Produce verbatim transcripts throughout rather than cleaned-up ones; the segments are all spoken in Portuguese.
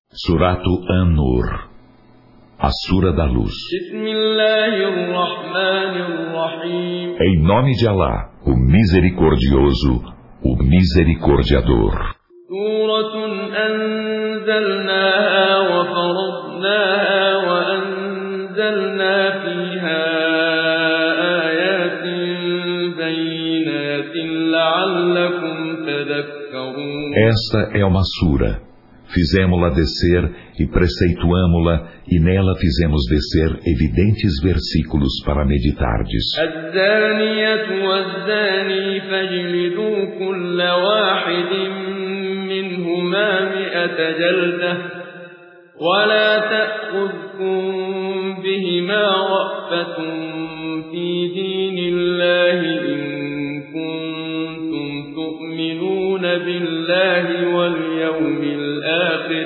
Suratu An-Nur, a Sura da Luz. Em nome de Alá, o Misericordioso, o Misericordiador. Suratun anzalnaha wa faradnaha wa anzalna fiha ayatin bayyinatin la'allakum tadhakkarun. Esta é uma sura. Fizemos-la descer e preceituamo-la, e nela fizemos descer evidentes versículos para meditardes. الزانية والزاني فاجلدوا كل واحد منهما مئة جلدة ولا تأخذكم بهما رأفة في دين الله إن كنتم تؤمنون بالله واليوم الآخر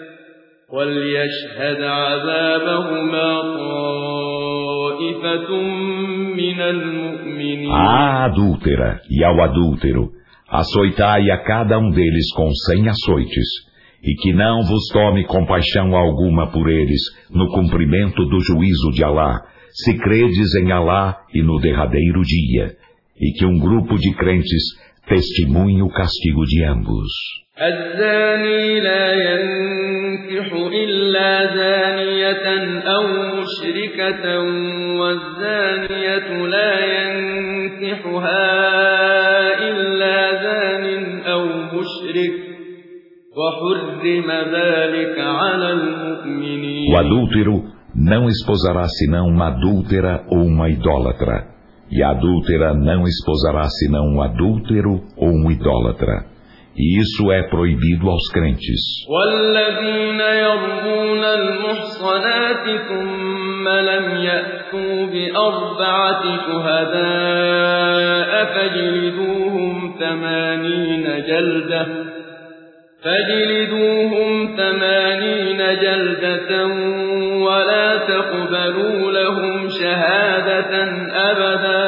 وليشهد عذابهما طائفة من المؤمنين. À adúltera e ao adúltero, açoitai a cada um deles com cem açoites, e que não vos tome compaixão alguma por eles no cumprimento do juízo de Alá, se credes em Alá e no derradeiro dia, e que um grupo de crentes testemunhe o castigo de ambos. الزاني لا ينكح إلا زانية أو مشركة والزانية لا ينكحها إلا زان أو مشرك وحرم ذلك على المؤمنين. O adúltero não esposará senão uma adúltera ou uma idólatra, e a adúltera não esposará senão um adúltero ou um idólatra. E isso é proibido aos crentes. وَالَّذِينَ يَرْمُونَ الْمُحْصَنَاتِ ثُمَّ لَمْ يَأْتُوا بِأَرْبَعَةِ شُهَدَاءَ فَاجْلِدُوهُمْ ثَمَانِينَ جَلْدَةً فَاجْلِدُوهُمْ ثَمَانِينَ جَلْدَةً وَلَا تَقْبَلُوا لَهُمْ شَهَادَةً أَبَدًا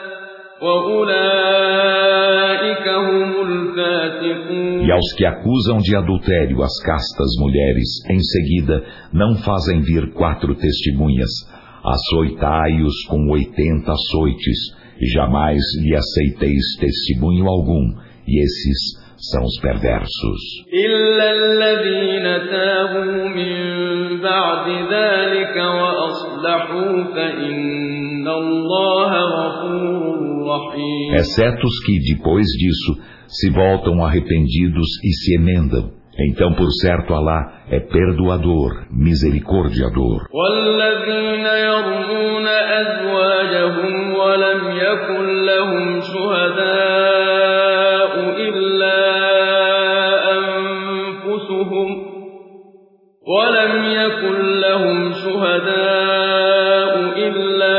وَأُولَئِكَ هُمُ الْفَاسِقُونَ. E aos que acusam de adultério as castas mulheres, em seguida não fazem vir quatro testemunhas, açoitai-os com oitenta açoites, e jamais lhe aceiteis testemunho algum, e esses são os perversos. إِلَّا الَّذِينَ تَابُوا مِن بَعْدِ ذَلِكَ وَأَصْلَحُوا فَإِنَّ اللَّهَ غَفُورٌ رَّحِيمٌ. Exceto os que, depois disso, se voltam arrependidos e se emendam. Então, por certo, Alá é perdoador, misericordiador. وَالَّذِينَ يَرْمُونَ أَزْوَاجَهُمْ وَلَمْ يَكُن لَّهُمْ شُهَدَاءُ إِلَّا أَنفُسُهُمْ وَلَمْ يَكُن لَّهُمْ شُهَدَاءُ إِلَّا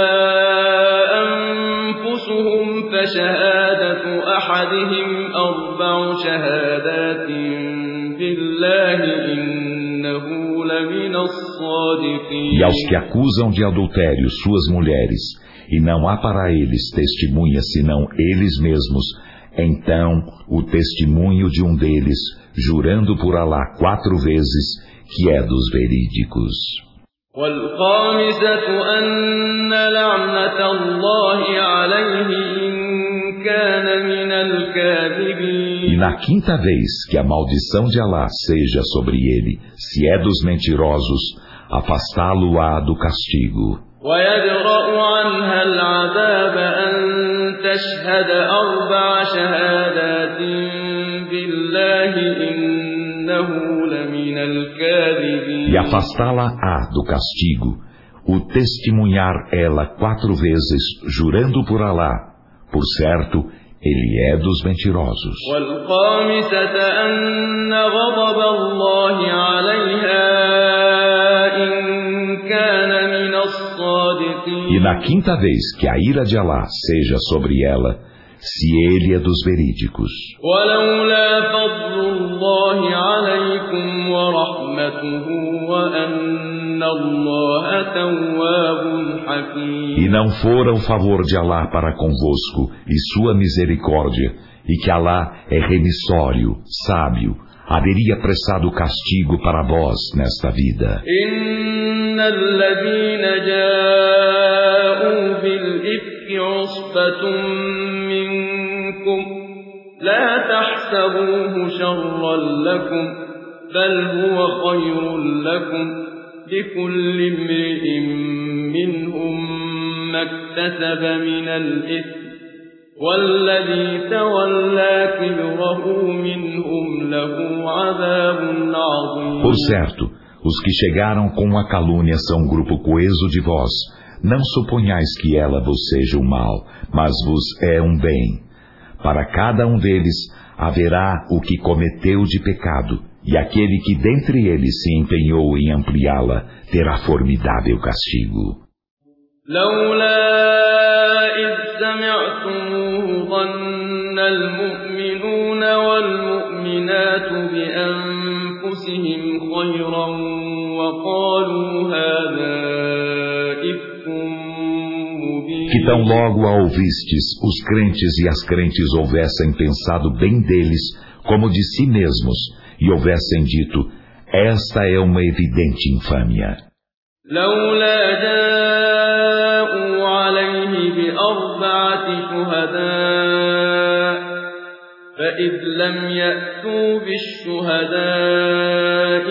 أَنفُسُهُمْ فَشَهَادَةُ أَحَدِهِمْ أَرْبَعُ شَهَادَاتٍ بِاللَّهِ إِنَّهُ لَمِنَ الصَّادِقِينَ. E aos que acusam de adultério suas mulheres, e não há para eles testemunha senão eles mesmos, então o testemunho de um deles, jurando por Alá quatro vezes, que é dos verídicos. وَالْخَامِسَةُ أَنَّ لَعْنَةَ اللَّهِ عَلَيْهِ إِن كَانَ مِنَ الْكَاذِبِينَ. E na quinta vez que a maldição de Alá seja sobre ele, se é dos mentirosos, afastá-lo-á do castigo. وَيَدْرَأُ عَنْهَا الْعَذَابَ أَن تَشْهَدَ أَرْبَعَ شَهَادَاتٍ بِاللَّهِ إِنَّهُ لَمِنَ الْكَاذِبِينَ. E afastá-la-á do castigo, o testemunhar ela quatro vezes, jurando por Alá, por certo, ele é dos mentirosos. وَالْخَامِسَةَ أَنَّ غَضَبَ اللَّهِ عَلَيْهَا إِن كَانَ مِنَ الصَّادِقِينَ. E na quinta vez que a ira de Alá seja sobre ela, se ele é dos verídicos. وَلَوْلَا فَضْلُ اللَّهِ عَلَيْكُمْ وَرَحْمَتُهُ وَأَنَّ اللَّهَ تَوَّابٌ حَكِيمٌ. E não fora o favor de Alá para convosco e sua misericórdia, e que Alá é remissório, sábio, haveria prestado castigo para vós nesta vida. إن الذين جاءوا بالإفك عصبة منكم لا تحسبوه شرا لكم بل هو خير لكم لكل امرئ منهم ما اكتسب من الإثم والذي تولى كبره منهم له عذاب عظيم. Por certo, os que chegaram com a calúnia são um grupo coeso de vós. Não suponhais que ela vos seja um mal, mas vos é um bem. Para cada um deles haverá o que cometeu de pecado, e aquele que dentre eles se empenhou em ampliá-la terá formidável castigo. لولا إذ سمعتموه ظن المؤمنون والمؤمنات بأنفسهم خيرا وقالوا هذا إفك مبين. Que tão logo a ouvistes, os crentes e as crentes houvessem pensado bem deles, como de si mesmos, e houvessem dito, esta é uma evidente infâmia. لولا جاءوا عليه بأربعة شهداء فإذ لم يأتوا بالشهداء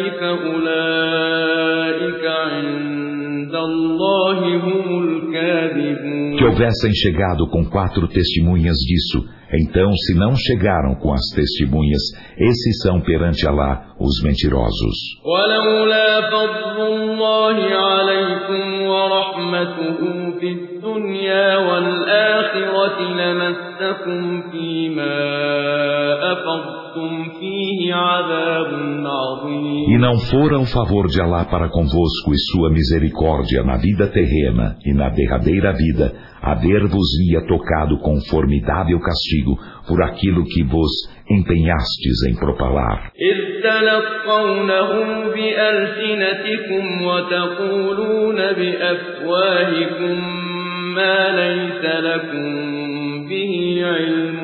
فأولئك عند الله هم الكاذبون. Que houvessem chegado com quatro testemunhas disso, então se não chegaram com as testemunhas, esses são perante Alá os mentirosos. ولولا فضل الله عليكم ورحمته في الدنيا والآخرة لمسكم فيما أفضتم فيه عذاب عظيم. E não fora o favor de Alá para convosco e sua misericórdia na vida terrena e na derradeira vida, haver-vos-ia tocado com formidável castigo por aquilo que vos empenhastes em propalar. إذ تلقونه بألسنتكم وتقولون بأفواهكم ما ليس لكم به علم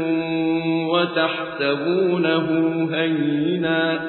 وتحسبونه هينا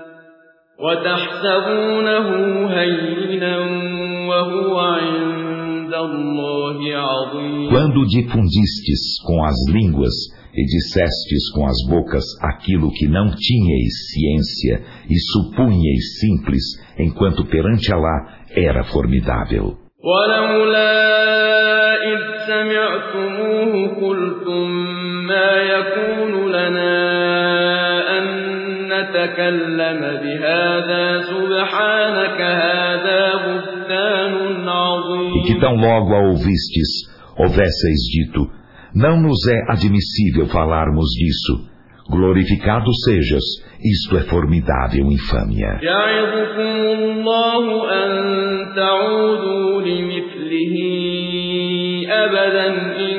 وتحسبونه هينا وهو عند الله عظيم. Quando difundistes com as línguas e dissestes com as bocas aquilo que não tinhais ciência e supunhais simples, enquanto perante Alá era formidável. ولولا إذ سمعتموه قلتم ما يكون لنا أن نتكلم بهذا سبحانك هذا بهتان عظيم. E que tão logo a ouvistes, houvesseis dito, não nos é admissível falarmos disso. Glorificado sejas, isto é formidável infâmia. يعظكم الله أن تعودوا لمثله أبدا إن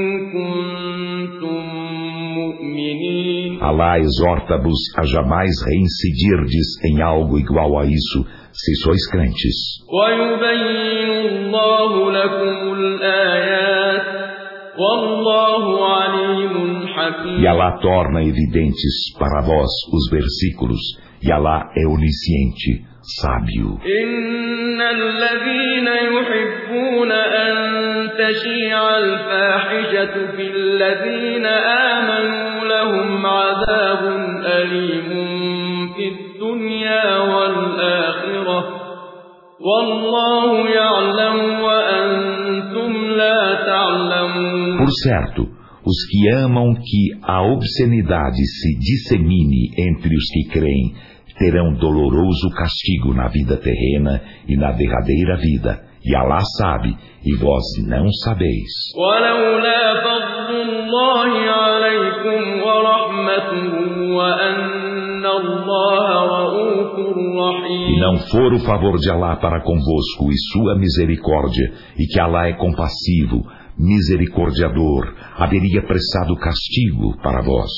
كنتم مؤمنين. Alá exorta-vos a jamais reincidirdes em algo igual a isso, se sois crentes. ويبين الله لكم الآيات والله عليم حكيم. E Alá torna evidentes para vós os versículos, e Alá é onisciente, sábio. إن الذين يحبون أن تشيع الفاحشة في الذين آمنوا لهم عذاب أليم في الدنيا والآخرة والله يعلم وأنتم لا تعلمون. Por certo, os que amam que a obscenidade se dissemine entre os que creem, terão doloroso castigo na vida terrena e na derradeira vida, e Alá sabe, e vós não sabeis. ولولا فضل الله عليكم ورحمته وأن الله رؤوف رحيم. E não for o favor de Alá para convosco e sua misericórdia, e que Alá é compassivo, misericordiador, haveria prestado castigo para vós.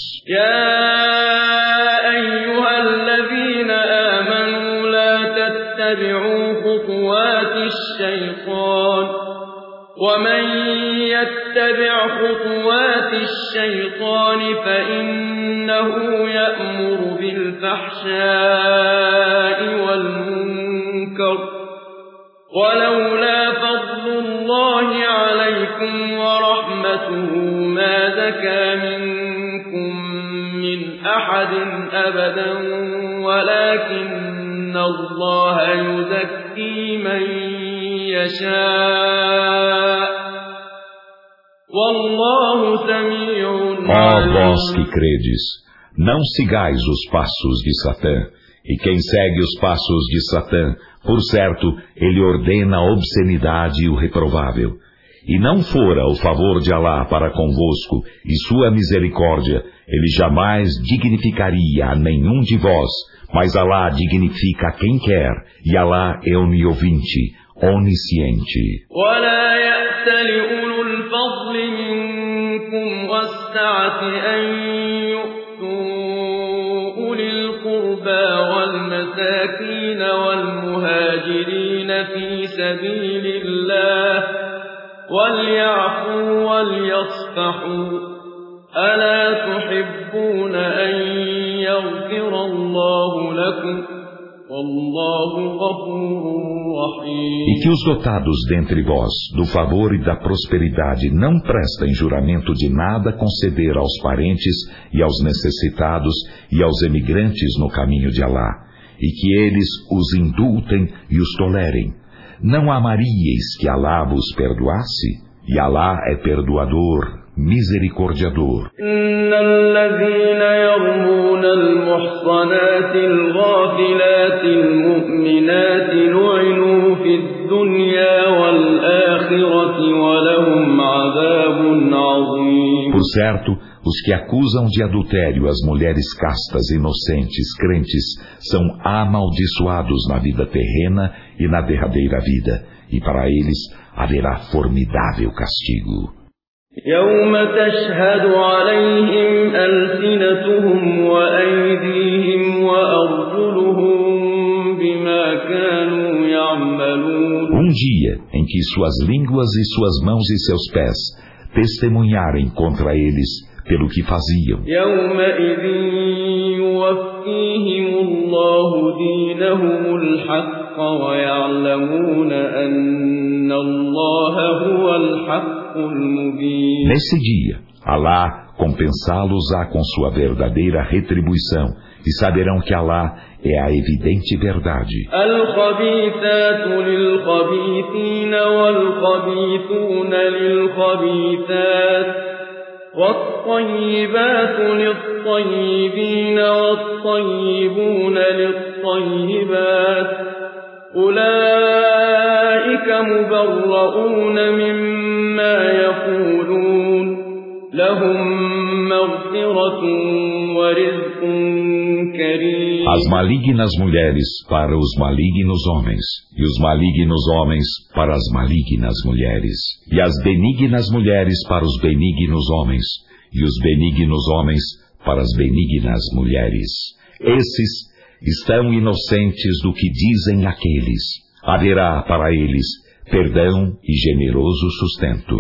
أيها الذين آمنوا لا تتبعوا خطوات الشيطان ومن يتبع خطوات الشيطان فإنه يأمر بالفحشاء والمنكر ولولا فضل الله عليكم ورحمته ما زكى منكم من أحد أبدا ولكن الله يزكي من يشاء والله سميع Ó عليم. vós que credes, não sigais os passos de Satã, e quem segue os passos de Satã, por certo, ele ordena a obscenidade e o reprovável. E não fora o favor de Alá para convosco e sua misericórdia, ele jamais dignificaria a nenhum de vós, mas Alá dignifica a quem quer, e Alá é oniovinte, onisciente. ولا يأت لأولو الفضل منكم والسعة أن يؤتوا أولي القربى والمساكين والمهاجرين في سبيل الله وليعفوا وليصفحوا ألا تحبون أن يغفر الله لكم والله غفور رحيم. E que os dotados dentre vós, do favor e da prosperidade, não prestem juramento de nada conceder aos parentes e aos necessitados e aos emigrantes no caminho de Alá, e que eles os indultem e os tolerem. Não amaríeis que Alá vos perdoasse? E Alá é perdoador, misericordiador. إن الذين يرمون المحصنات الغافلات المؤمنات لعنوا في الدنيا والآخرة ولهم عذاب عظيم. Por certo, os que acusam de adultério as mulheres castas, inocentes, crentes, são amaldiçoados na vida terrena e na derradeira vida, e para eles haverá formidável castigo. يوم تشهد عليهم ألسنتهم وأيديهم وأرجلهم بما كانوا يعملون. Um dia em que suas línguas e suas mãos e seus pés testemunharem contra eles pelo que faziam. يومئذ يوفيهم الله دينهم الحق ويعلمون أن الله هو الحق. Nesse dia, Alá compensá-los-á com sua verdadeira retribuição, e saberão que Alá é a evidente verdade. الخبيثات للخبيثين والخبيثون للخبيثات والطيبات للطيبين والطيبون للطيبات أولئك مبرؤون مما يقولون لهم مغفرة ورزق كريم. As malignas mulheres para os malignos homens, e os malignos homens para as malignas mulheres, e as benignas mulheres para os benignos homens, e os benignos homens para as benignas mulheres. Esses estão inocentes do que dizem aqueles. Haverá para eles perdão e generoso sustento.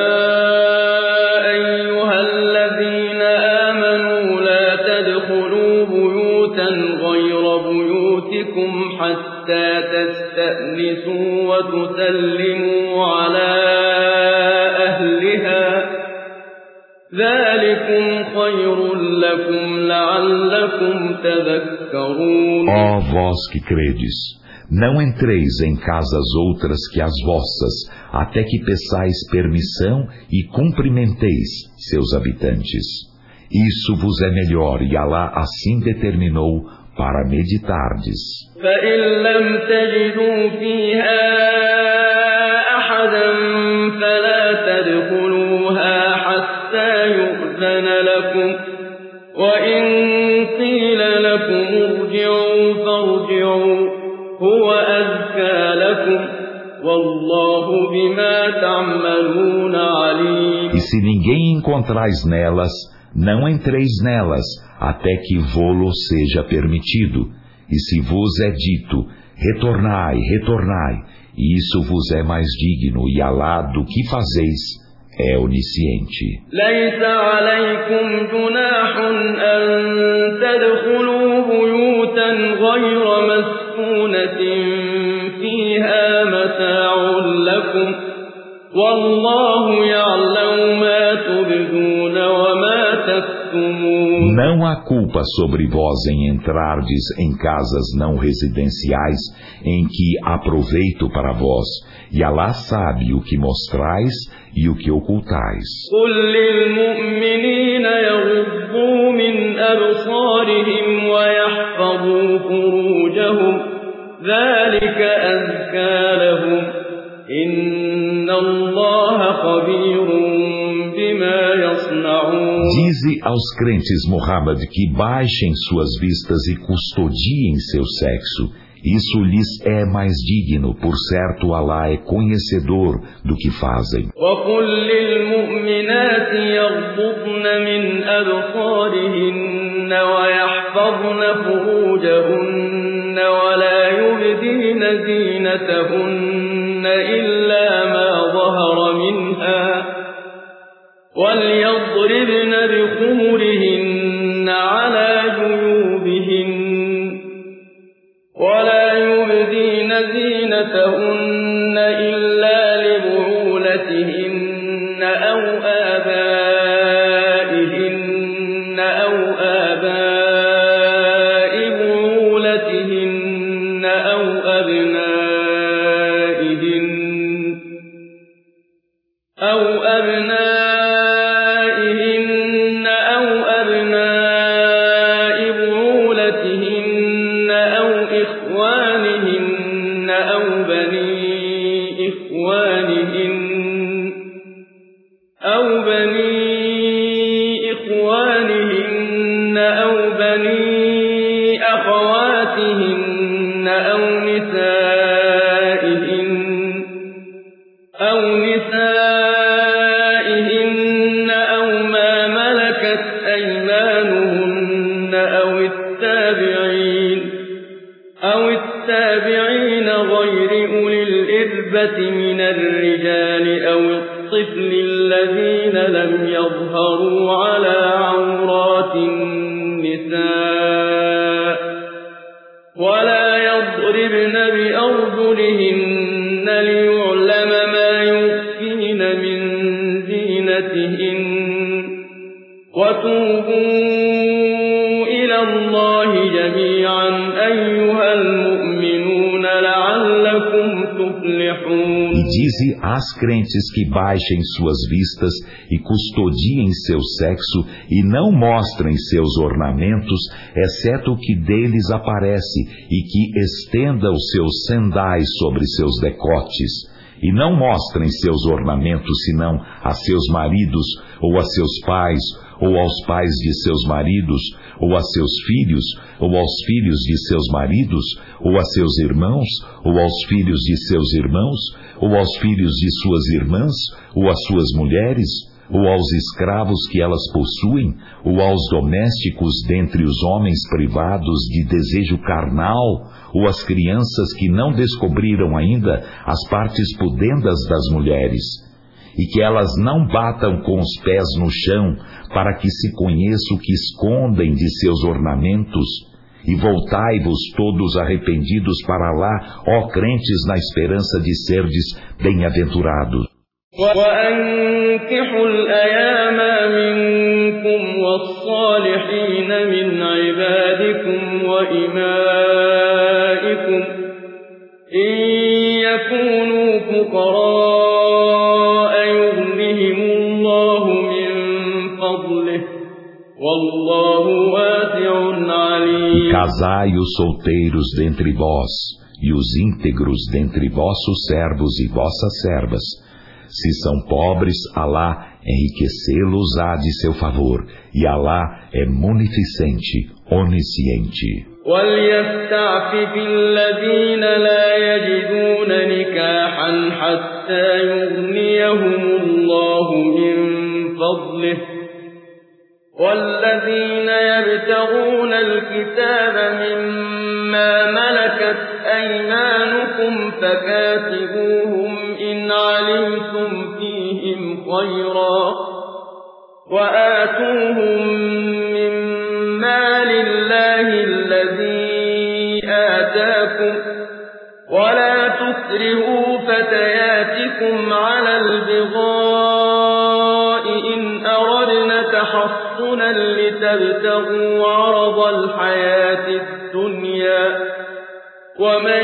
حتى تستأنسوا وتسلموا على أهلها ذلكم خير لكم لعلكم تذكرون. Ó vós que credes, não entreis em casas outras que as vossas, até que peçais permissão e cumprimenteis seus habitantes. Isso vos é melhor, e Alá assim determinou para meditardes. فإن لم تجدوا فيها أحدا فلا تدخلوها حتى يؤذن لكم وإن قيل لكم ارجعوا فارجعوا هو أزكى لكم والله بما تعملون عليم. E se ninguém encontrais nelas, não entreis nelas, até que vô-lo seja permitido. E se vos é dito, retornai, retornai, Isso vos é mais digno, e Alá do que fazeis é onisciente. ليس عليكم جناح أن تدخلوا بيوتا غير مسكونة فيها متاع لكم والله يعلم ما تبدون وما تكتمون. Não há culpa sobre vós em entrardes em casas não residenciais em que há proveito para vós, e Alá sabe o que mostrais e o que ocultais. قل للمؤمنين يغضوا من أبصارهم ويحفظوا فروجهم ذلك أزكى لهم إن الله خبير بما يصنعون. Dize aos crentes, Muhammad, que baixem suas vistas e custodiem seu sexo. Isso lhes é mais digno, por certo Alá é conhecedor do que fazem. وَقُلْ لِلْمُؤْمِنَاتِ يَغْضُضْنَ مِنْ أَبْصَارِهِنَّ وَيَحْفَظْنَ فُرُوجَهُنَّ وَلَا يُبْدِينَ زِينَتَهُنَّ إِلَّا مَا ظَهَرَ مِنْهَا وَلْيَضْرِبْنَ بِخُمُرِهِنَّ عَلَى جُيُوبِهِنَّ ولا يبدين زينتهن إلا لبعولتهن أو آبائهن أو آباء بعولتهن أو أبنائهن أو أبنائهن أو أبناء بعولتهن أو إخوانهن أو بني إخوانهن أو بني إخوانهن أو بني أخواتهن أو نسائهن أو نسائهن أو ما ملكت أيمانهن أو التابعين أو التابعين غير أولي الإربة من الرجال أو الطفل الذين لم يظهروا على عورات النساء ولا يضربن بأرجلهن ليعلم ما يخفين من زينتهن وتوبوا إلى الله جميعا أيها المؤمنون لعلكم تفلحون. E dize às crentes que baixem suas vistas e custodiem seu sexo e não mostrem seus ornamentos, exceto o que deles aparece, e que estenda os seus sendais sobre seus decotes. E não mostrem seus ornamentos senão a seus maridos, ou a seus pais, ou aos pais de seus maridos, ou a seus filhos, ou aos filhos de seus maridos, ou a seus irmãos, ou aos filhos de seus irmãos, ou aos filhos de suas irmãs, ou às suas mulheres, ou aos escravos que elas possuem, ou aos domésticos dentre os homens privados de desejo carnal, ou às crianças que não descobriram ainda as partes pudendas das mulheres, e que elas não batam com os pés no chão, para que se conheça o que escondem de seus ornamentos, e voltai-vos todos arrependidos para lá, ó crentes, na esperança de serdes bem-aventurados. وأنكحوا الأيام منكم والصالحين من عبادكم وإمائكم إن يكونوا فقراء يغنهم الله من فضله والله واسع عليم. Casai os solteiros dentre vós e os íntegros dentre vossos servos e vossas servas. Se são pobres, Alá enriquecê-los-á de seu favor, e Alá é munificente, onisciente. وَلْيَسْتَعْفِفِ الَّذِينَ لَا يَجِدُونَ نِكَاحًا حَتَّى يُغْنِيَهُمُ اللَّهُ مِنْ فَضْلِهِ وَالَّذِينَ يَبْتَغُونَ الْكِتَابَ مِمَّا مَلَكَتْ أَيْمَانُهُمْ أيمانكم فكاتبوهم إن علمتم فيهم خيرا وآتوهم من مال الله الذي آتاكم ولا تكرهوا فتياتكم على البغاء إن أردنا تحصنا لتبتغوا عرض الحياة الدنيا ومن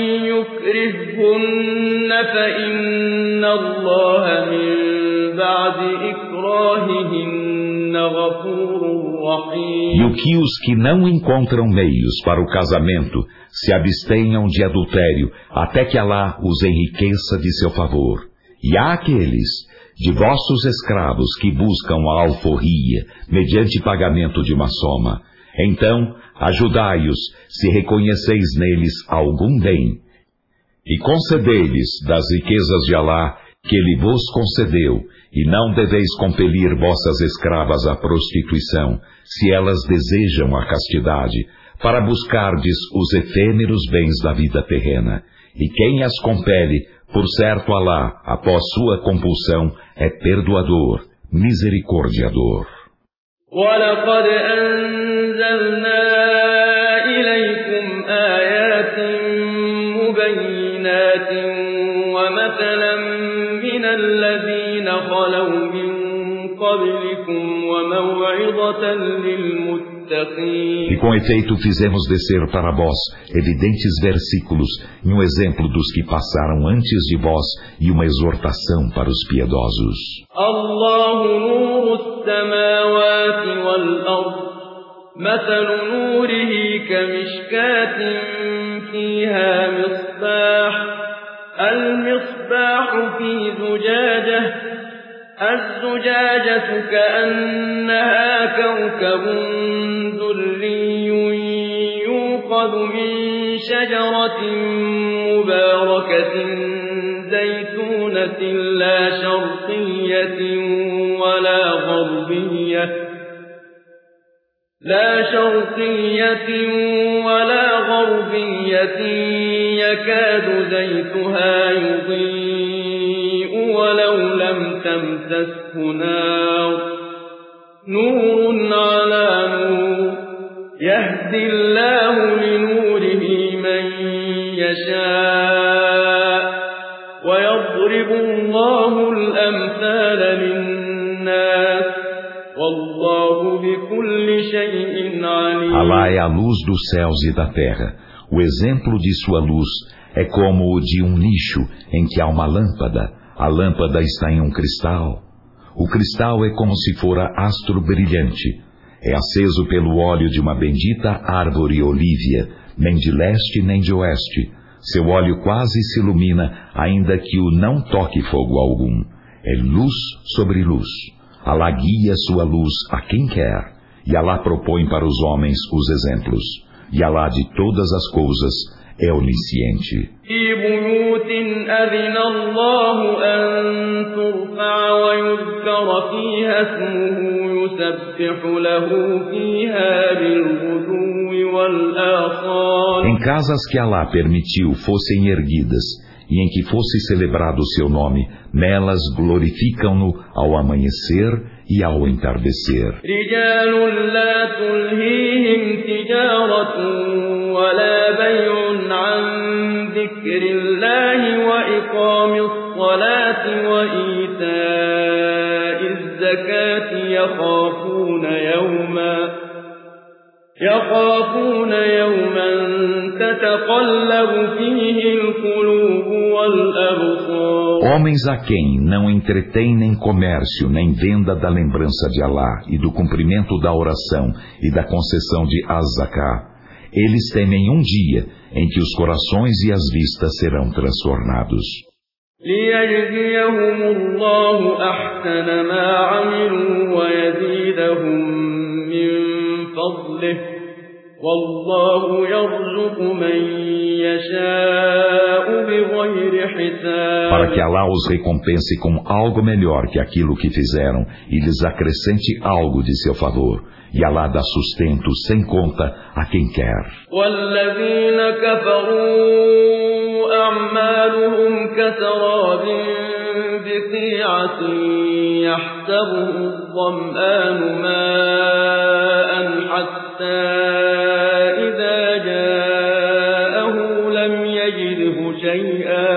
يكرههن فإن الله من بعد إكراههن غفور رحيم. E o que os que não encontram meios para o casamento se abstenham de adultério até que Alá os enriqueça de seu favor. E há aqueles de vossos escravos que buscam a alforria mediante pagamento de uma soma. Então, ajudai-os se reconheceis neles algum bem. E concedei-lhes das riquezas de Alá que Ele vos concedeu, e não deveis compelir vossas escravas à prostituição, se elas desejam a castidade, para buscardes os efêmeros bens da vida terrena. E quem as compele, por certo Alá, após sua compulsão, é perdoador, misericordiador. وَلَقَدْ أَنزَلْنَا إِلَيْكُمْ آيَاتٍ مُبَيِّنَاتٍ وَمَثَلًا مِنَ الَّذِينَ خَلَوْا مِن قَبْلِكُمْ وَمَوْعِظَةً لِلْمُتَّقِينَ. E com efeito fizemos descer para vós evidentes versículos e um exemplo dos que passaram antes de vós e uma exortação para os piedosos. Allahu nuru as-samawati wal-ard, mathalu nurihi kamishkatin fiha misbah, al-misbah fi zujajah الزجاجة كأنها كوكب دري يوقد من شجرة مباركة زيتونة لا شرقية ولا غربية لا شرقية ولا غربية يكاد زيتها يضيء ولو لم تمسسه نار نور على نور يهدي الله لنوره من يشاء ويضرب الله الأمثال للناس والله بكل شيء عليم. Alá é a luz dos céus e da terra. O exemplo de sua luz é como o de um nicho em que há uma lâmpada. A lâmpada está em um cristal. O cristal é como se fora astro brilhante. É aceso pelo óleo de uma bendita árvore olívia, nem de leste nem de oeste. Seu óleo quase se ilumina, ainda que o não toque fogo algum. É luz sobre luz. Alá guia sua luz a quem quer, e Alá propõe para os homens os exemplos. E Alá de todas as coisas é onisciente. في بيوت أذن الله أن ترفع ويذكر فيها اسمه يسبح له فيها بالغدو والآصال. Em casas que Alá permitiu fossem erguidas e em que fosse celebrado o seu nome, nelas glorificam-no ao amanhecer e ao entardecer. رجال لا تلهيهم تجارة ولا بيع عن ذكر الله وإقام الصلاة وإيتاء الزكاة يخافون يوما يخافون يوما تتقلب فيه القلوب والأبصار. Homens a quem não entretém nem comércio, nem venda da lembrança de Alá e do cumprimento da oração e da concessão de Az-Zaká, eles temem um dia em que os corações e as vistas serão transtornados. ليجزيهم الله أحسن ما عملوا ويزيدهم من فضله والله يرزق من يشاء بغير حساب. Para que Allah os recompense com algo melhor que aquilo que fizeram e lhes acrescente algo de seu favor. E Allah dá sustento sem conta a quem quer. والذين كفروا أعمالهم كسراب بقيعة يحسبه الظمآن ماء حتى إذا جاءه لم يجده شيئا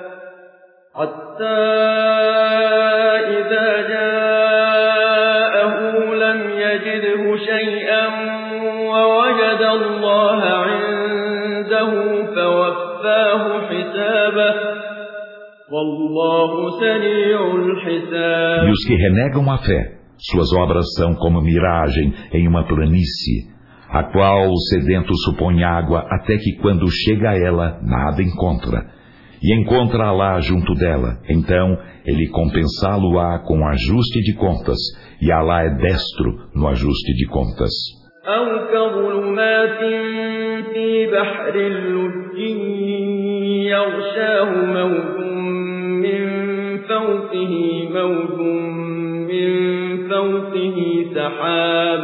حتى إذا جاءه لم يجده شيئا ووجد الله عنده فوفاه حسابه والله سريع الحساب. E os que renegam a fé, suas obras são como miragem em uma planície, a qual o sedento supõe água até que quando chega a ela, nada encontra. E encontra Allah junto dela, então ele compensá-lo-á com ajuste de contas, e Allah é destro no ajuste de contas. أو كظلمات في بحر اللجي يغشاه موج من فوقه موج من فوقه سحاب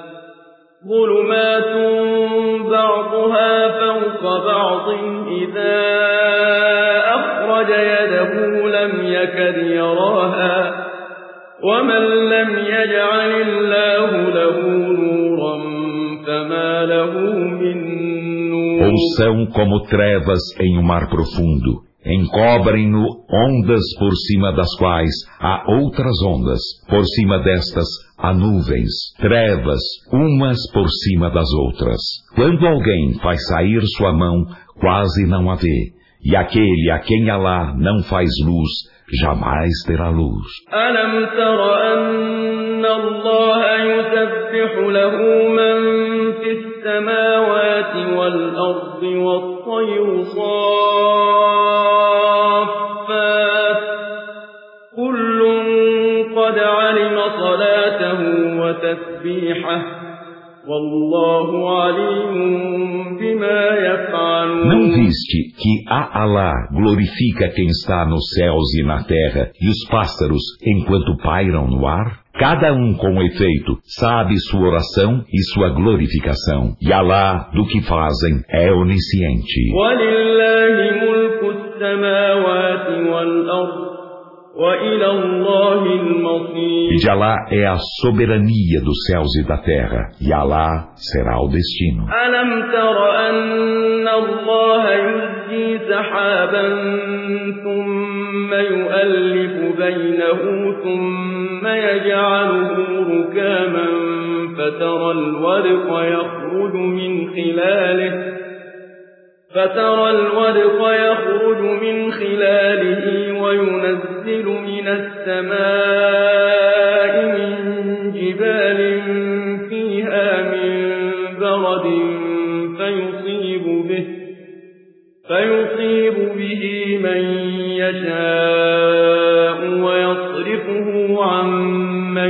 ظلمات بعضها فوق بعض إذا أخرج يده لم يكد يراها ومن لم يجعل الله له نورا فما له من نور. Ou são como trevas em um mar profundo, encobrem-no ondas por cima das quais há outras ondas, por cima destas há nuvens, trevas, umas por cima das outras. Quando alguém faz sair sua mão, quase não a vê, e aquele a quem Allah não faz luz, jamais terá luz. ألم تر أن الله يسبح له من في السماوات والأرض والطير صافات كل قد علم صلاته وتسبيحه والله عليم بما يفعلون. Não viste que a Allah glorifica quem está nos céus e na terra e os pássaros enquanto pairam no ar? Cada um com efeito sabe sua oração e sua glorificação. E Allah do que fazem é onisciente. وَلِلَّهِ مُلْكُ السَّمَاوَاتِ وَالْأَرْضِ وَإِلَى اللَّهِ الْمَصِيرُ. E de Allah é a soberania dos céus e da terra, e Allah será o destino. أَلَمْ تَرَ أَنَّ اللَّهَ يُزْجِي سَحَابًا ثُمَّ يُؤَلِّفُ بَيْنَهُ ثُمَّ يَجْعَلُهُ رُكَامًا فَتَرَى الْوَدْقَ يَخْرُجُ مِنْ خِلَالِهِ فترى الودق يخرج من خلاله وينزل من السماء من جبال فيها من برد فيصيب به فيصيب به من يشاء ويصرفه عن من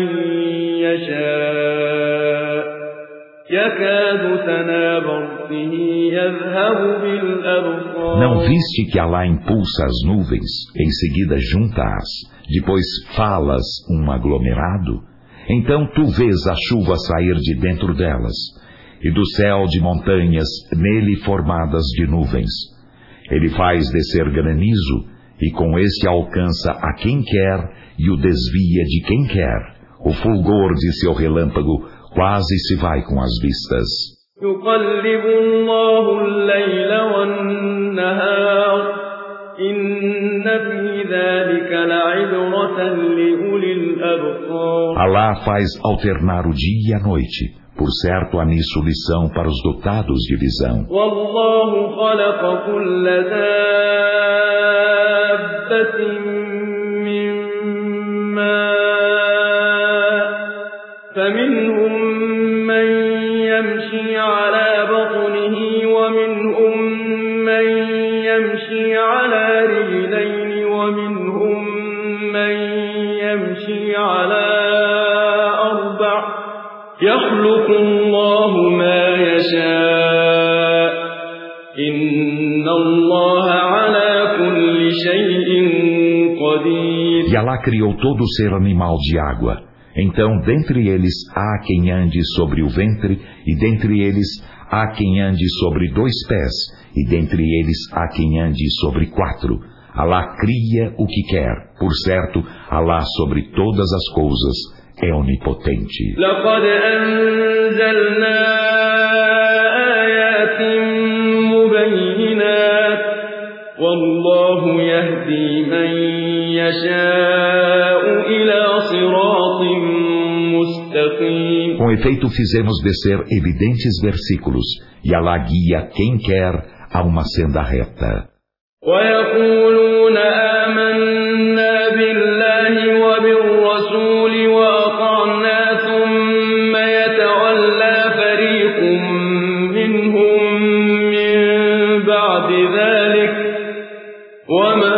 يشاء يكاد سنا برقه يذهب بالأبصار. Não viste que Allah impulsa as nuvens, em seguida junta-as, depois falas um aglomerado? Então tu vês a chuva sair de dentro delas, e do céu de montanhas nele formadas de nuvens. Ele faz descer granizo, e com este alcança a quem quer e o desvia de quem quer. O fulgor de seu relâmpago quase se vai com as vistas. يقلب الله الليل والنهار إن في ذلك لعبرة لأولي الأبصار. Allah faz alternar o dia e a noite. Por certo, há nisso lição para os dotados de visão. والله خلق كل دابة من ماء فمنهم من يمشي على بطنه ومنهم من يمشي على رجلين ومنهم من يمشي على أربع يخلق الله ما يشاء إن الله على E Alá criou todo ser animal de água. Então, dentre eles há quem ande sobre o ventre, e dentre eles há quem ande sobre dois pés, e dentre eles há quem ande sobre quatro. Alá cria o que quer. Por certo, Alá sobre todas as coisas é onipotente. لقد أنزلنا آيات مبينات والله يهدي من يشاء إلى صراط مستقيم. Com efeito, fizemos descer evidentes versículos, e Alá guia quem quer a uma senda reta. ويقولون آمنا بالله وبالرسول وأطعنا ثم يتولى فريق منهم من بعد ذلك وما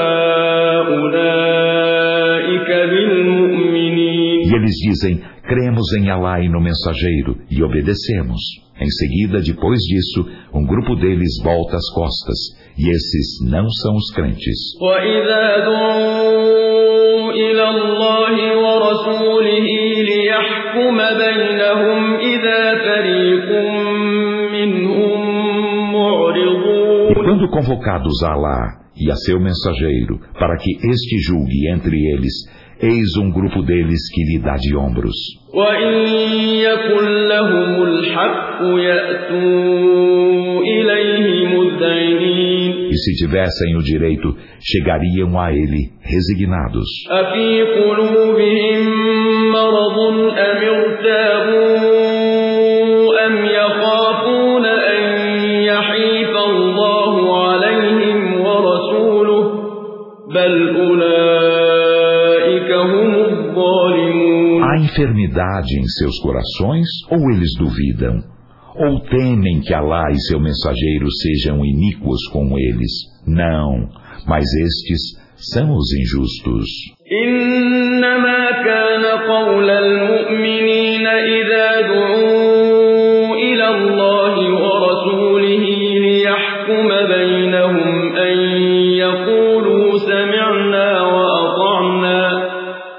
أولئك بالمؤمنين. E eles dizem, cremos em Alá e no mensageiro, e obedecemos. Em seguida, depois disso, um grupo deles volta as costas, e esses não são os crentes. وَإِذَا دُعُوا إِلَى اللَّهِ وَرَسُولِهِ لِيَحْكُمَ بَيْنَهُمْ إِذَا فَرِيقٌ مِّنْهُم مُّعْرِضُونَ. E quando convocados a Alá e a seu mensageiro, para que este julgue entre eles, eis um grupo deles que lhe dá de ombros. وَإِن يَكُن لَّهُمُ الْحَقُّ يَأْتُوا إِلَيْهِ مُذْعِنِينَ. E se tivessem o direito, chegariam a ele resignados. أَفِي قُلُوبِهِم مَّرَضٌ أَمِ ارْتَابُوا أَمْ يَخَافُونَ أَن يَحِيفَ اللَّهُ عَلَيْهِمْ وَرَسُولُهُ بَلْ أُولَٰئِكَ هُمُ الظَّالِمُونَ. Há enfermidade em seus corações, ou eles duvidam? Ou temem que Alá e seu mensageiro sejam iníquos com eles? Não, mas estes são os injustos. إنما كان قول المؤمنين إذا دعوا إلى الله ورسوله ليحكم بينهم أن يقولوا سمعنا وأطعنا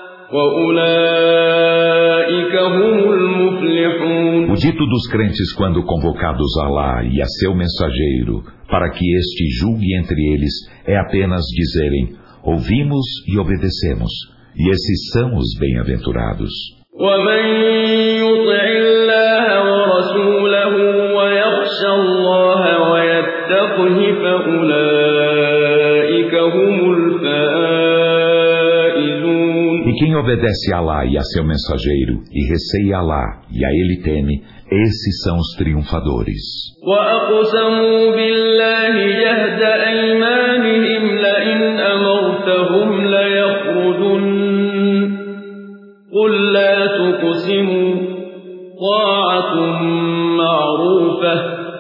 وأولئك هم المفلحون. O dito dos crentes quando convocados a Alá e a seu mensageiro, para que este julgue entre eles, é apenas dizerem: ouvimos e obedecemos, e esses são os bem-aventurados. ومن يطع الله ورسوله ويخشى الله ويتقه فأولئك هم الفائزون. E quem obedece a Alá e a seu mensageiro, e receia Alá, e a ele teme, esses são os triunfadores. وأقسموا بالله جهد أيمانهم لئن أمرتهم ليخرجن قل لا تقسموا طاعة معروفة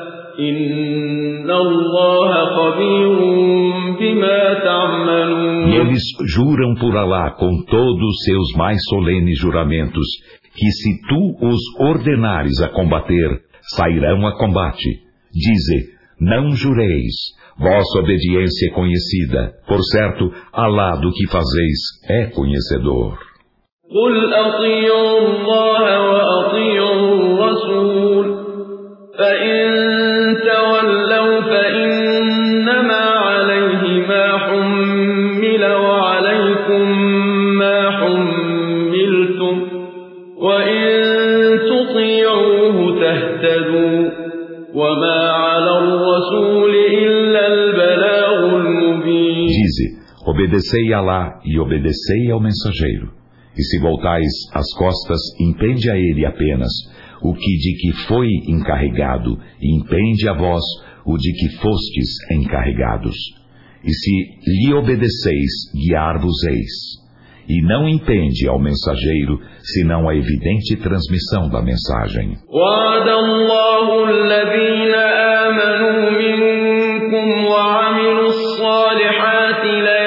إن الله خبير بما تعملون. E eles juram por Alá com todos seus mais solenes juramentos, que se tu os ordenares a combater, sairão a combate. Dize, não jureis, vossa obediência é conhecida, por certo, Alá do que fazeis é conhecedor. قل أطيعوا الله وأطيعوا الرسول فإن تولوا فإنما عليه ما حمل وعليكم ما حملتم وإن تطيعوه تهتدوا وما على الرسول إلا البلاغ المبين. Dize, obedecei a Alá e obedecei ao mensageiro. E se voltais as costas, impende a ele apenas o que de que foi encarregado, e impende a vós o de que fostes encarregados. E se lhe obedeceis, guiar-vos-eis. E não impende ao mensageiro, senão a evidente transmissão da mensagem. وعد الله الذين آمنوا منكم وعملوا الصالحات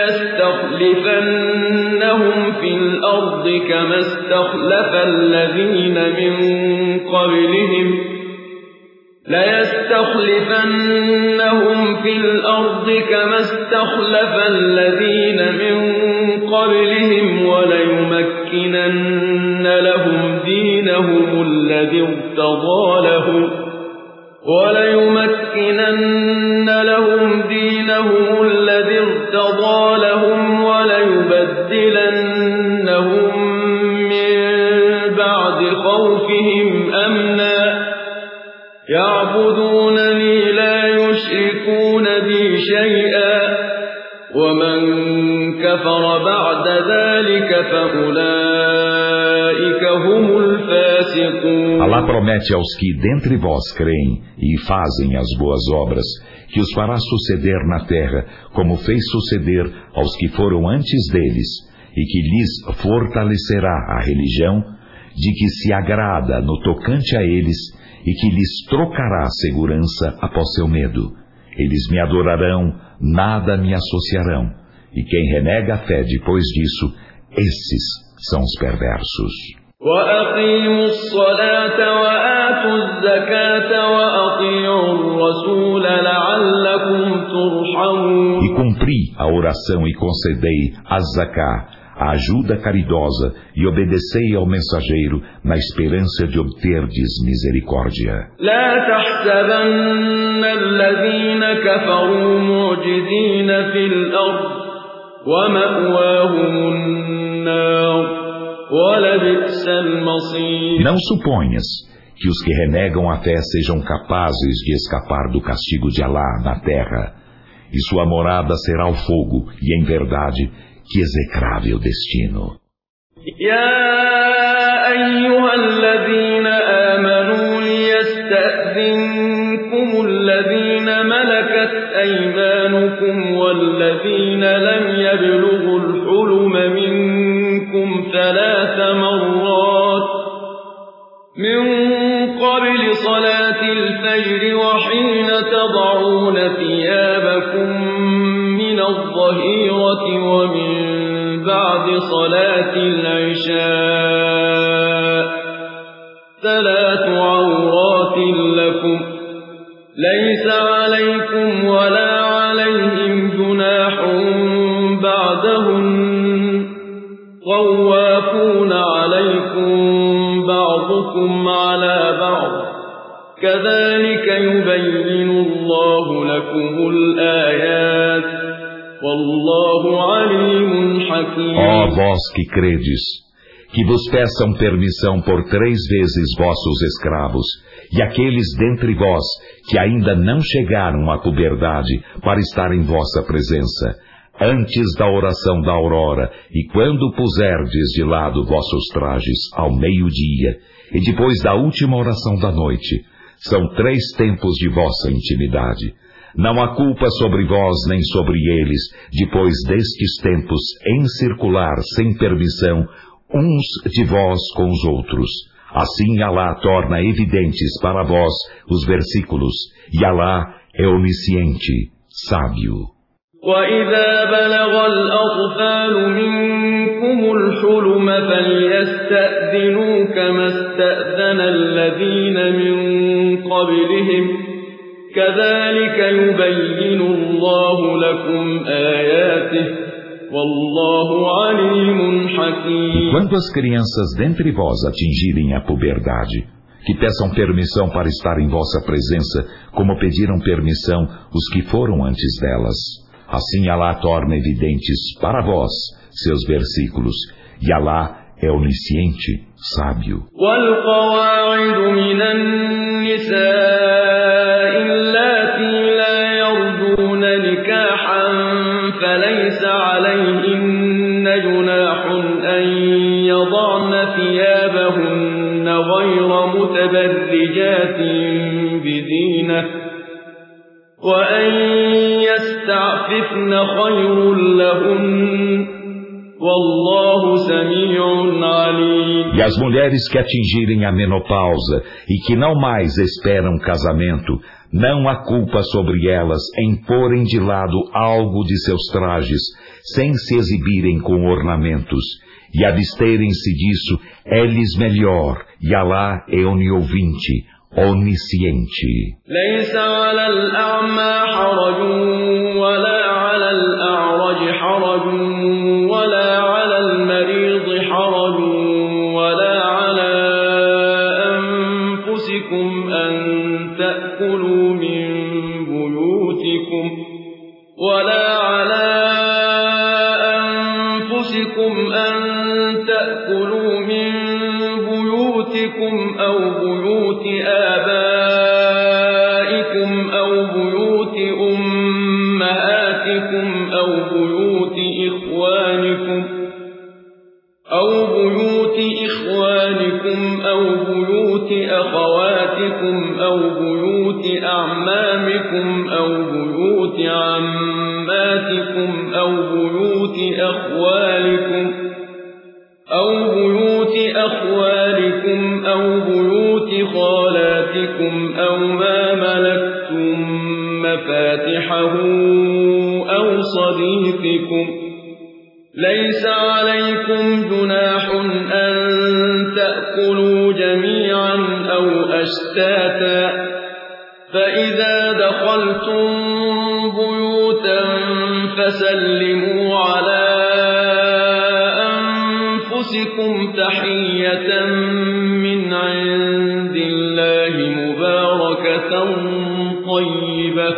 ليستخلفنهم في الأرض كما استخلف الذين من قبلهم ليستخلفنهم في الأرض كما استخلف الذين من قبلهم وليمكنن لهم دينهم الذي ارتضى لهم وليمكنن لهم دينهم الذي ارتضى لهم وليبدلنهم من بعد خوفهم أمنا يعبدونني لا يشركون بي شيئا ومن كفر بعد ذلك فأولئك هم الفاسقون. Allah promete aos que dentre vós creem e fazem as boas obras, que os fará suceder na terra, como fez suceder aos que foram antes deles, e que lhes fortalecerá a religião, de que se agrada no tocante a eles, e que lhes trocará segurança após seu medo. Eles me adorarão, nada me associarão. E quem renega a fé depois disso, esses são os perversos. وَأَقِيمُوا الصَّلَاةَ وَآتُوا الزَّكَاةَ وَأَطِيعُوا الرَّسُولَ لَعَلَّكُمْ تُرْحَمُونَ. E cumpri a oração e concedei a zaká, a ajuda caridosa, e obedecei ao mensageiro na esperança de obterdes misericórdia. لا تحسبن الذين كفروا معجزين في الأرض ومأواهم النار ولبئس المصير. Não suponhas que os que renegam a fé sejam capazes de escapar do castigo de Alá na terra, e sua morada será o fogo, e em verdade, que execrável destino. يا أيها الذين آمنوا ليستأذنكم الذين ملكت أيمانكم والذين لم يبلغوا الحلم منكم ثلاث مرات من قبل صلاة الفجر وحين تضعون ثيابكم من الظهيرة ومن بعد صلاة العشاء ثلاث عورات لكم ليس عليكم ولا عليهم جناح بعدهن طوافون عليكم بعضكم على بعض كذلك يبين الله لكم الآيات والله عليم حكيم. Ó vós que credes, que vos peçam permissão por três vezes vossos escravos, e aqueles dentre vós que ainda não chegaram à puberdade para estar em vossa presença, antes da oração da aurora, e quando puserdes de lado vossos trajes ao meio-dia, e depois da última oração da noite, são três tempos de vossa intimidade. Não há culpa sobre vós nem sobre eles, depois destes tempos, em circular sem permissão, uns de vós com os outros. Assim Alá torna evidentes para vós os versículos, e Alá é onisciente, sábio. وَإِذَا بَلَغَ الْأَطْفَالُ مِنكُمُ الْحُلُمَ فَلْيَسْتَأْذِنُوا كَمَا اسْتَأْذَنَ الَّذِينَ مِن قَبْلِهِمْ كَذَلِكَ يُبَيِّنُ اللَّهُ لَكُمْ آيَاتِهِ وَاللَّهُ عَلِيمٌ حَكِيمٌ. E quando as crianças dentre vós atingirem a puberdade, que peçam permissão para estar em vossa presença, como pediram permissão os que foram antes delas. Assim Alá torna evidentes para vós seus versículos, e Alá é onisciente, sábio. وَالْقَوَاعِدُ مِنَ النِّسَاءِ اللَّاتِي لَا يَرْجُونَ نِكَاحًا فَلَيْسَ عَلَيْهِنَّ جُنَاحٌ أَن يَضَعْنَ ثِيَابَهُنَّ غَيْرَ مُتَبَرِّجَاتٍ بِزِينَةٍ وَأَن يَسْتَعْفِفْنَ خَيْرٌ لَهُنَّ وَاللَّهُ سَمِيعٌ عَلِيمٌ. E as mulheres que atingirem a menopausa e que não mais esperam casamento, não há culpa sobre elas em porem de lado algo de seus trajes, sem se exibirem com ornamentos, e absterem-se disso é-lhes melhor, e Alá é oniovinte, onisciente. ليس على الأعمى حرج ولا على الأعرج حرج ولا على المريض حرج ولا على أنفسكم أن تأكلوا من بيوتكم ولا على أنفسكم أن تأكلوا من بيوتكم أو بيوت آبائكم أو بيوت أمهاتكم أو بيوت إخوانكم أو بيوت إخوانكم أو بيوت أخواتكم أو بيوت أعمامكم أو بيوت عماتكم أو بيوت أخوالكم أو بيوت أخوالكم أو بيوت خالاتكم أو ما ملكتم مفاتحه أو صديقكم ليس عليكم جناح أن تأكلوا جميعا أو أشتاتا فإذا دخلتم بيوتا فسلموا على أنفسكم تحية من عند الله مباركة طيبة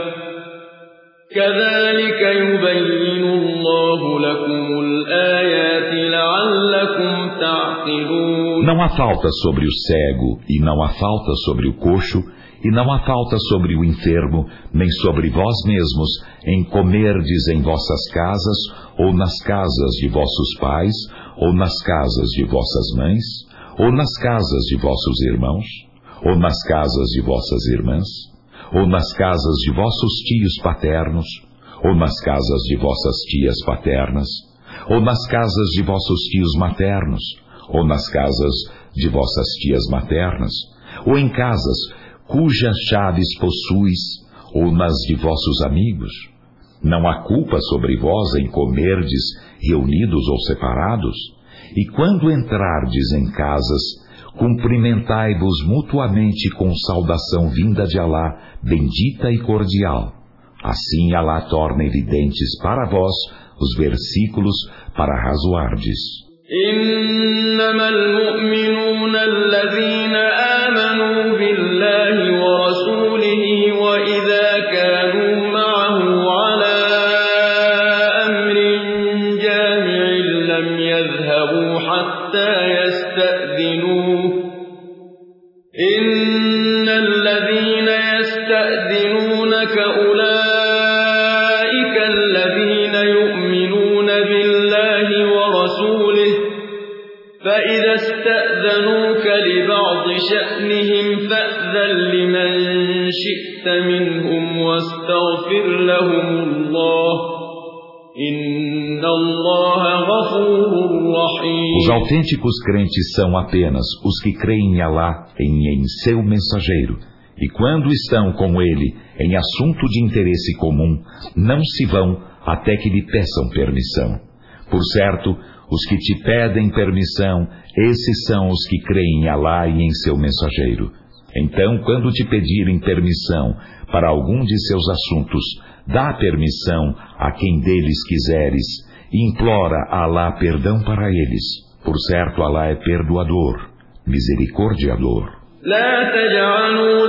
كذلك يبين الله لكم الآيات لعلكم تعقلون. Não há falta sobre o cego, e não há falta sobre o coxo, e não há falta sobre o enfermo, nem sobre vós mesmos, em comerdes em vossas casas, ou nas casas de vossos pais, ou nas casas de vossas mães, ou nas casas de vossos irmãos, ou nas casas de vossas irmãs, ou nas casas de vossos tios paternos, ou nas casas de vossas tias paternas, ou nas casas de vossos tios maternos, ou nas casas de vossas tias maternas, ou em casas cujas chaves possuis, ou nas de vossos amigos. Não há culpa sobre vós em comerdes reunidos ou separados, e quando entrardes em casas, cumprimentai-vos mutuamente com saudação vinda de Alá, bendita e cordial. Assim Alá torna evidentes para vós os versículos para razoardes. إنما المؤمنون الذين آمنوا بالله ورسوله وإذا كانوا معه على أمر جامع لم يذهبوا حتى يستأذنوه إن الذين يستأذنونك أولئك الذين يؤمنون بالله ورسوله فإذا استأذنوك لبعض شأنهم فأذن لمن شئت منهم واستغفر لهم الله إن الله غفور رحيم. Os autênticos crentes são apenas os que creem em Alá e em seu mensageiro, e quando estão com ele em assunto de interesse comum, não se vão até que lhe peçam permissão. Por certo, os que te pedem permissão, esses são os que creem em Alá e em seu mensageiro. Então, quando te pedirem permissão para algum de seus assuntos, dá permissão a quem deles quiseres e implora a Alá perdão para eles. Por certo, Alá é perdoador, misericordiador. لا تجعلوا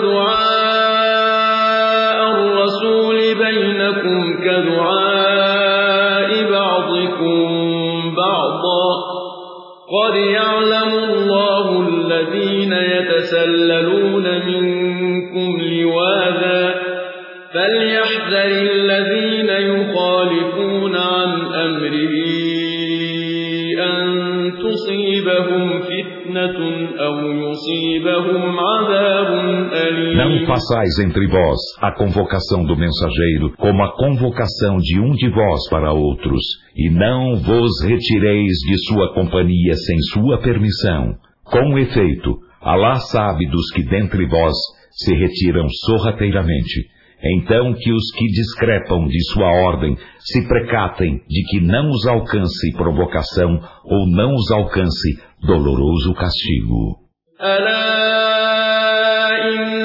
دعاء الرسول بينكم كدعاء بعضكم بعضا قد يعلم الله الذين يتسللون منكم لواذا فليحذر الذين يخالفون عن أمره أن تصيبهم فتنة أو يصيبهم عذاب أليم. Não façais entre vós a convocação do mensageiro como a convocação de um de vós para outros, e não vos retireis de sua companhia sem sua permissão. Com efeito, Alá sabe dos que dentre vós se retiram sorrateiramente. Então que os que discrepam de sua ordem se precatem de que não os alcance provocação ou não os alcance doloroso castigo. ألا إن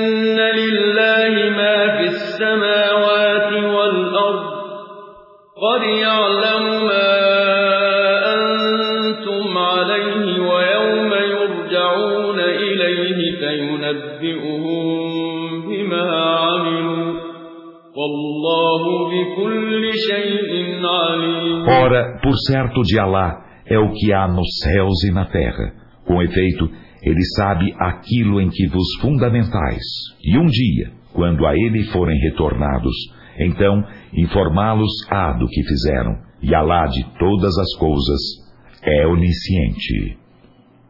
قد يعلم ما أنتم عليه ويوم يرجعون إليه فينبئهم بما عملوا والله بكل شيء عليم. Ora, por certo de Alá é o que há nos céus e na terra. Com efeito, Ele sabe aquilo em que vos fundamentais. E um dia, quando a Ele forem retornados, então informá-los-á do que fizeram. E Alá de todas as coisas é onisciente.